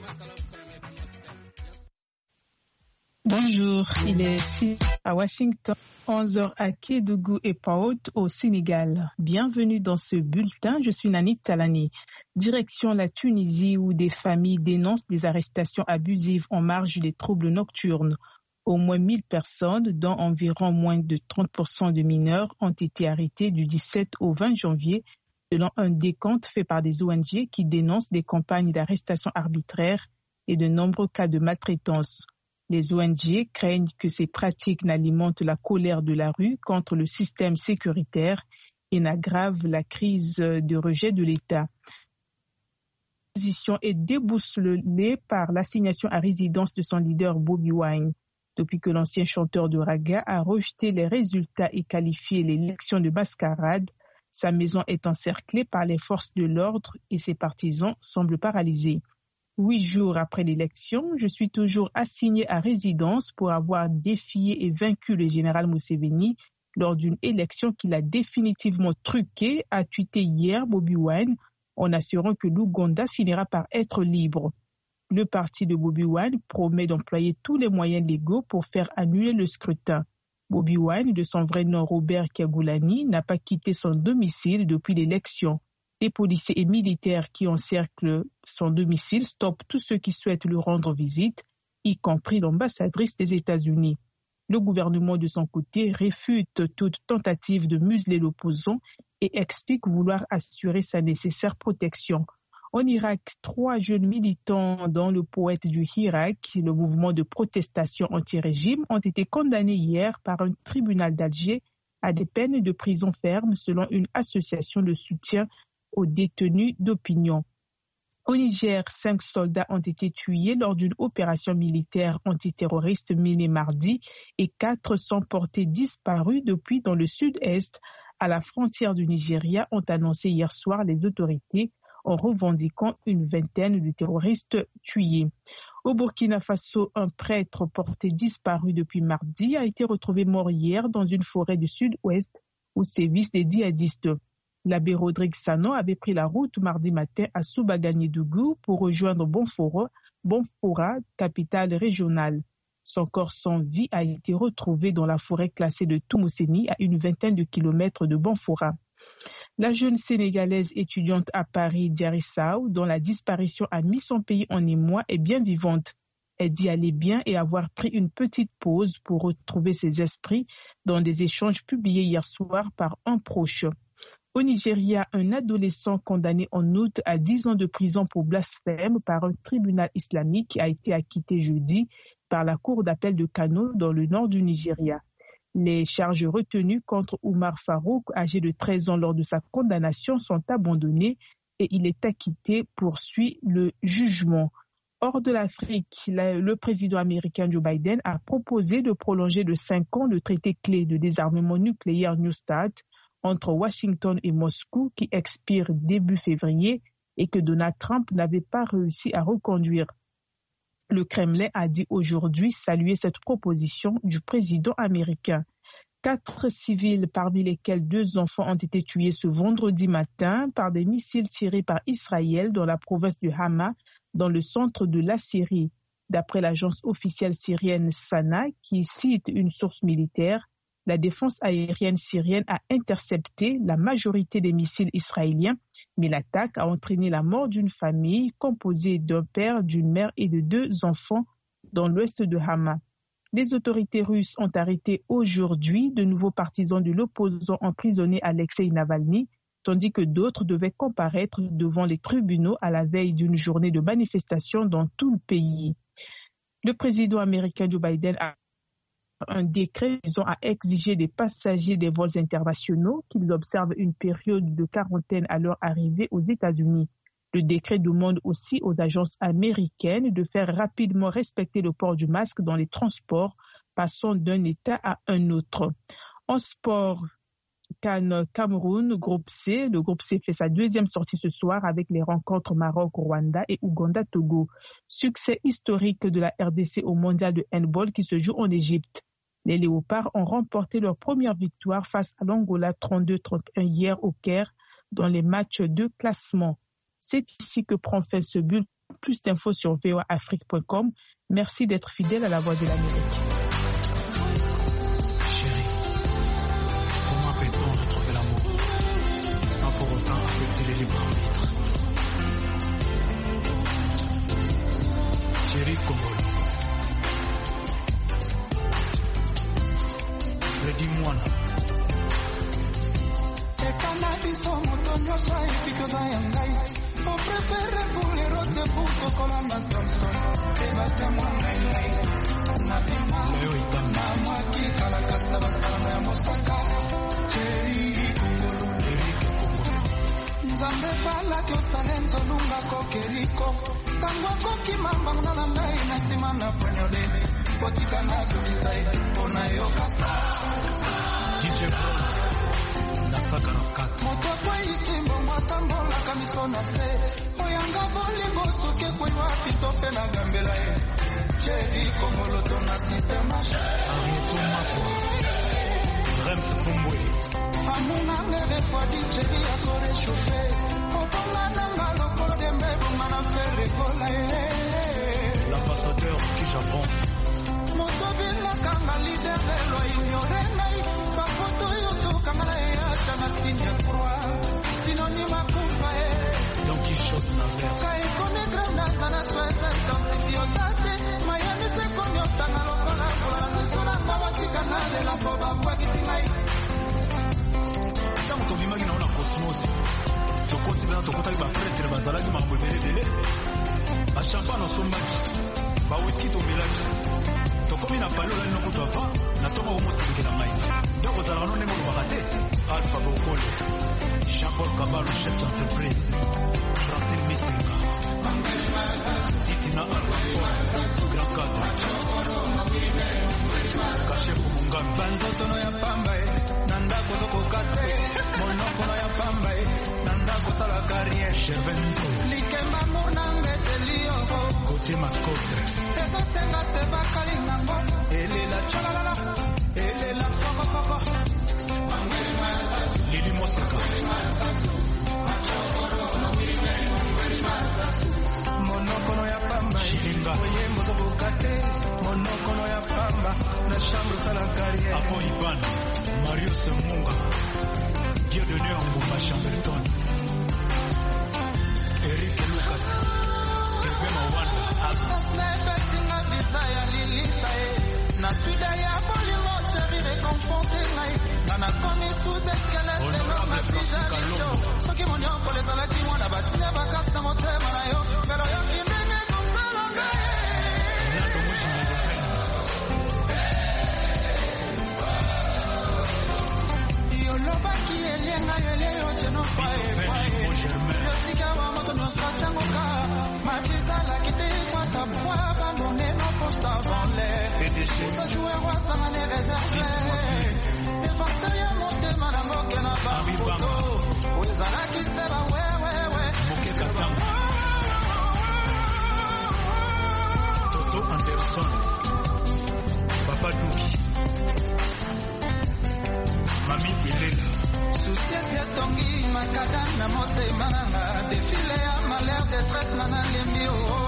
Bonjour, il est 6 à Washington, 11h à Kédougou et Paout au Sénégal. Bienvenue dans ce bulletin, je suis Nani Talani. Direction la Tunisie où des familles dénoncent des arrestations abusives en marge des troubles nocturnes. Au moins 1000 personnes, dont environ moins de 30% de mineurs, ont été arrêtées du 17 au 20 janvier, selon un décompte fait par des ONG qui dénoncent des campagnes d'arrestation arbitraires et de nombreux cas de maltraitance. Les ONG craignent que ces pratiques n'alimentent la colère de la rue contre le système sécuritaire et n'aggravent la crise de rejet de l'État. La position est déboussolée par l'assignation à résidence de son leader Bobi Wine. Depuis que l'ancien chanteur de raga a rejeté les résultats et qualifié l'élection de mascarade, sa maison est encerclée par les forces de l'ordre et ses partisans semblent paralysés. 8 jours après l'élection, je suis toujours assigné à résidence pour avoir défié et vaincu le général Museveni lors d'une élection qu'il a définitivement truquée, a tweeté hier Bobi Wine en assurant que l'Ouganda finira par être libre. Le parti de Bobi Wine promet d'employer tous les moyens légaux pour faire annuler le scrutin. Bobi Wine, de son vrai nom Robert Kyagulanyi, n'a pas quitté son domicile depuis l'élection. Les policiers et militaires qui encerclent son domicile stoppent tous ceux qui souhaitent lui rendre visite, y compris l'ambassadrice des États-Unis. Le gouvernement, de son côté, réfute toute tentative de museler l'opposant et explique vouloir assurer sa nécessaire protection. En Irak, 3 jeunes militants, dont le poète du Hirak, le mouvement de protestation anti-régime, ont été condamnés hier par un tribunal d'Alger à des peines de prison ferme selon une association de soutien aux détenus d'opinion. Au Niger, 5 soldats ont été tués lors d'une opération militaire antiterroriste menée mardi et 4 sont portés disparus depuis dans le sud-est, à la frontière du Nigeria, ont annoncé hier soir les autorités en revendiquant une vingtaine de terroristes tués. Au Burkina Faso, un prêtre porté disparu depuis mardi a été retrouvé mort hier dans une forêt du sud-ouest où sévissent des djihadistes. L'abbé Rodrigue Sano avait pris la route mardi matin à Soubaganidougou pour rejoindre Bonfora, capitale régionale. Son corps sans vie a été retrouvé dans la forêt classée de Toumousséni à une vingtaine de kilomètres de Bonfora. La jeune Sénégalaise étudiante à Paris, Diarissau, dont la disparition a mis son pays en émoi, est bien vivante. Elle dit aller bien et avoir pris une petite pause pour retrouver ses esprits dans des échanges publiés hier soir par un proche. Au Nigeria, un adolescent condamné en août à 10 ans de prison pour blasphème par un tribunal islamique a été acquitté jeudi par la cour d'appel de Kano dans le nord du Nigeria. Les charges retenues contre Oumar Farouk, âgé de 13 ans lors de sa condamnation, sont abandonnées et il est acquitté, poursuit le jugement. Hors de l'Afrique, le président américain Joe Biden a proposé de prolonger de 5 ans le traité clé de désarmement nucléaire New START entre Washington et Moscou qui expire début février et que Donald Trump n'avait pas réussi à reconduire. Le Kremlin a dit aujourd'hui saluer cette proposition du président américain. 4 civils, parmi lesquels 2 enfants, ont été tués ce vendredi matin par des missiles tirés par Israël dans la province de Hama, dans le centre de la Syrie. D'après l'agence officielle syrienne Sana, qui cite une source militaire, la défense aérienne syrienne a intercepté la majorité des missiles israéliens, mais l'attaque a entraîné la mort d'une famille composée d'un père, d'une mère et de 2 enfants dans l'ouest de Hama. Les autorités russes ont arrêté aujourd'hui de nouveaux partisans de l'opposant emprisonné Alexei Navalny, tandis que d'autres devaient comparaître devant les tribunaux à la veille d'une journée de manifestation dans tout le pays. Le président américain Joe Biden a un décret visant à exiger des passagers des vols internationaux qu'ils observent une période de quarantaine à leur arrivée aux États-Unis. Le décret demande aussi aux agences américaines de faire rapidement respecter le port du masque dans les transports passant d'un État à un autre. En sport, CAN Cameroun, groupe C. Le groupe C fait sa 2e sortie ce soir avec les rencontres Maroc-Rwanda et Ouganda-Togo. Succès historique de la RDC au mondial de handball qui se joue en Égypte. Les Léopards ont remporté leur première victoire face à l'Angola 32-31 hier au Caire dans les matchs de classement. C'est ici que prend fin ce bulletin. Plus d'infos sur voaafrique.com. Merci d'être fidèle à la Voix de l'Amérique. Chérie, comment peut-on retrouver l'amour sans pour autant affecter les libres arbitres? Chérie Congolo, Freddy Mwana. Mon préféré pour les roses pour Cocolana Thompson. Et ma c'est moi, Nabima, Nama qui Kalakasa Basana Mosaka, Cherry Kongolo, Nzambe Fala Kyosalem Zonunga Kokeriko, Tango Kimamba Nana Nasimana Panyole, Botika Nasu Kisai, Onayo Kasa, DJ moto kwa isimbo mwatambola kamisona se oyanga bolingo soke kwe wapi tope na gambela e Chéri Congolo tona sistema Arieto Mapwa Rems Pumbwe Amuna ngere fwadi Chéri ya kore choufe Oponga nanga lokolo de mbebu mana ferre kola e L'ambassadeur du Japon moto bima kanga leader de lo ignore ngai bafoto yoto kanga e chana sinya croix synonyme kumpa e Don Quichotte Naver kai kone grana sana sweza tonsifio tate mayani se konyo tanga lokola kola sona mawati kanale la boba kwa kisimai tango tobimaki na ona cosmos tokoti bana tokotaki bapretre bazalaki makambo ebelebele bachampagne osombaki bawiski tomelaki tokomi na pale olali noko twafa na ntongo omoselekela mai nde kozalaka no ndenge olobaka te alpha bokole Jean-Paul Kabalo chef d'entreprise Francine Misinga Titina Alpha Grand Cadre Kachefu Mungami banzotono ya pamba e nanda kozokokate monokono ya pamba e nanda kosala carrière Chevenzo likemba monange telio Gauthier Mascotte ezosenga se bakalingango elela chalalala elela kokokoko Lili Mosaka monokono ya pamba Chilinga oyembo zokokate monokono ya pamba na chambre sala carrière Afo Iban Marius Munga Dieudonné Ngumba Chamberton Eric Lucas Kevin Mawanda Asnebetinga visa ya lilita e na suda ya bolimo seri reconforte ngai na komi sous escalade no masija licho soki monyo pole sala ki mwana batina bakasta motema na yo pero yo kindenge kusala ngai Nando Mujina yo lobaki elenga yo jeno pae yo sika wa moto no satango ka matisa la kite kwata bwa abandonné no posta vanle ça joue roi ça m'a les réservé et force ya motema na ngoke na ba wezala kiseba wewe Mokeka Tango Toto Anderson Papa Douki Mami Ilela soucieux ya tongi makada na motema nanga défilé ya malheur détresse na lembi